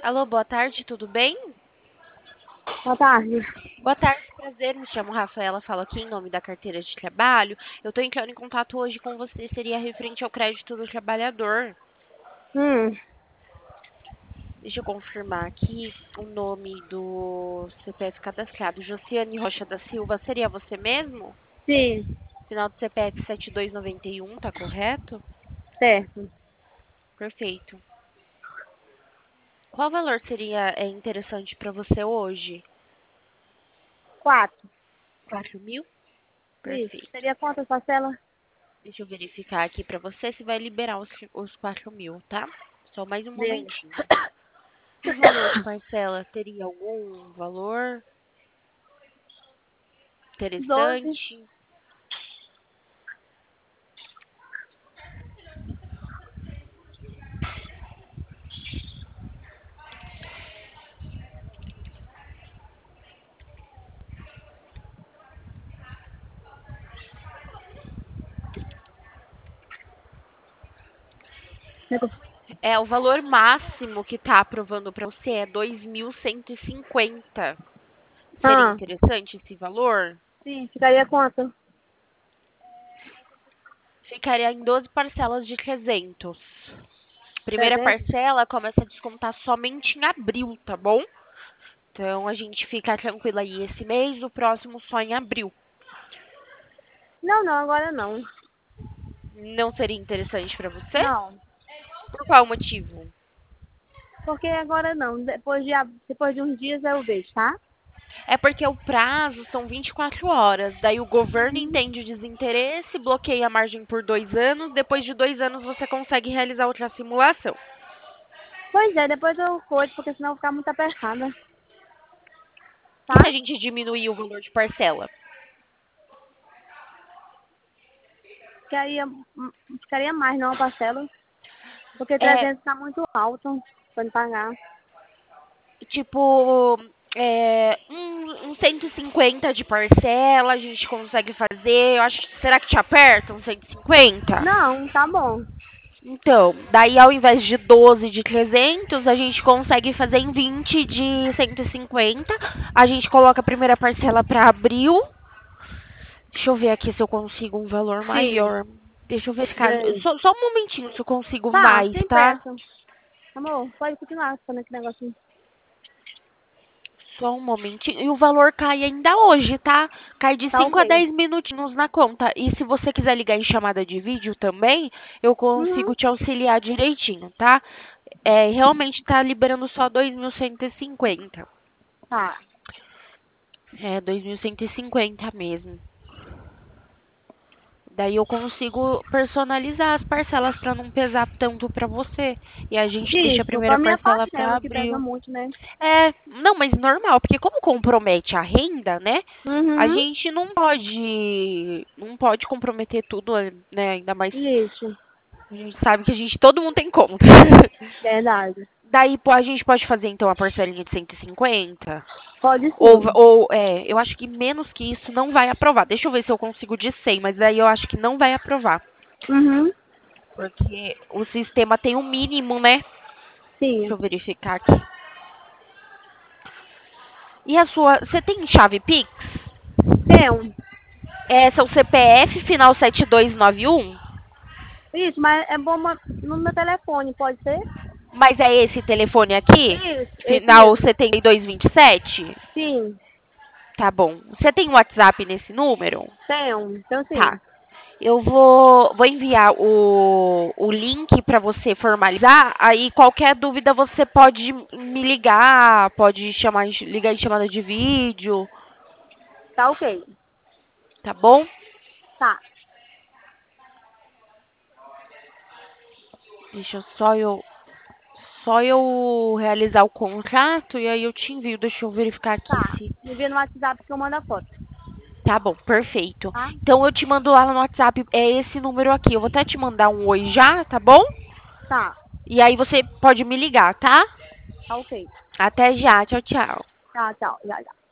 Alô, boa tarde, tudo bem? Boa tarde. Boa tarde, prazer, me chamo Rafaela, falo aqui em nome da carteira de trabalho. Eu estou entrando em contato hoje com você, seria referente ao crédito do trabalhador. Hum, Deixa eu confirmar aqui o nome do CPF cadastrado. Josiane Rocha da Silva, seria você mesmo? sim, Final do CPF 7291, tá correto? certo. Perfeito. Qual valor seria interessante para você hoje? 4. 4.000? Isso. Perfeito. Seria quantas parcelas? Deixa eu verificar aqui pra você se vai liberar os 4.000, tá? Só mais um Bem. momentinho. E o valor de parcela teria algum valor 12. interessante? É, o valor máximo que tá aprovando pra você é 2.150. Seria Ah, interessante esse valor? sim, ficaria quanto? Ficaria em 12 parcelas de 300. Primeira 300? parcela começa a descontar somente em abril, tá bom? Então a gente fica tranquila aí esse mês, o próximo só em abril. Não, não, agora não. Não seria interessante pra você? Não, Por qual motivo? porque agora não. Depois de uns dias eu vejo, tá? É porque o prazo são 24 horas. Daí o governo Uhum. entende o desinteresse, bloqueia a margem por 2 anos. Depois de 2 anos você consegue realizar outra simulação. Pois é, depois eu coito, porque senão eu vou ficar muito apertada, E se a tá? gente diminuir o valor de parcela? Ficaria, ficaria mais não a parcela, porque É, 300 tá muito alto pra me pagar. tipo, uns 150 de parcela a gente consegue fazer. Eu acho, será que te aperta uns 150? Não, tá bom. Então, daí ao invés de 12 de 300, a gente consegue fazer em 20 de 150. A gente coloca a primeira parcela para abril. Deixa eu ver aqui se eu consigo um valor Sim, maior. Deixa eu verificar. bem. Só um momentinho se eu consigo Tá, mais, sem tá? pressa. Amor, pode continuar falando aquele negocinho. Só um momentinho. E o valor cai ainda hoje, tá? Cai de Tá 5 a ok. 10 minutinhos na conta. E se você quiser ligar em chamada de vídeo também, eu Uhum. consigo te auxiliar direitinho, tá? É, realmente tá liberando só 2.150. Tá. É, 2.150 mesmo. Daí eu consigo personalizar as parcelas para não pesar tanto para você. E a gente deixa a Isso, primeira pra minha parcela para parcela, que pesa abril. muito, né? É, não, mas normal, porque como compromete a renda, né? A Uhum. gente não pode comprometer tudo, né? Ainda mais Isso, a gente sabe que todo mundo tem conta. verdade. Daí, pô, a gente pode fazer então a parcelinha de 150. Pode Ou, sim. ou eu acho que menos que isso não vai aprovar. Deixa eu ver se eu consigo de 100, mas aí eu acho que não vai aprovar. Uhum. Porque o sistema tem um mínimo, né? Deixa Sim. eu verificar aqui. E a sua, você tem chave Pix? Tem um. É, seu CPF final 7291? Isso, mas é bom no meu telefone, pode ser? Mas é esse telefone aqui? Isso, esse Final mesmo. 7227? Sim, Tá bom. Você tem WhatsApp nesse número? tem um. Então Tá. sim. Eu vou enviar o link para você formalizar. Aí qualquer dúvida você pode me ligar, pode ligar em chamada de vídeo, Tá ok. tá bom? Tá. Deixa só eu realizar o contrato e aí eu te envio. Deixa eu verificar aqui Tá. se. Me vê no WhatsApp que eu mando a foto. Tá bom, perfeito. Tá? Então eu te mando lá no WhatsApp, é esse número aqui. Eu vou até te mandar um oi já, tá bom? Tá. E aí você pode me ligar, tá? Tá ok. Até já, tchau, tchau. Tá, tchau. Já, já.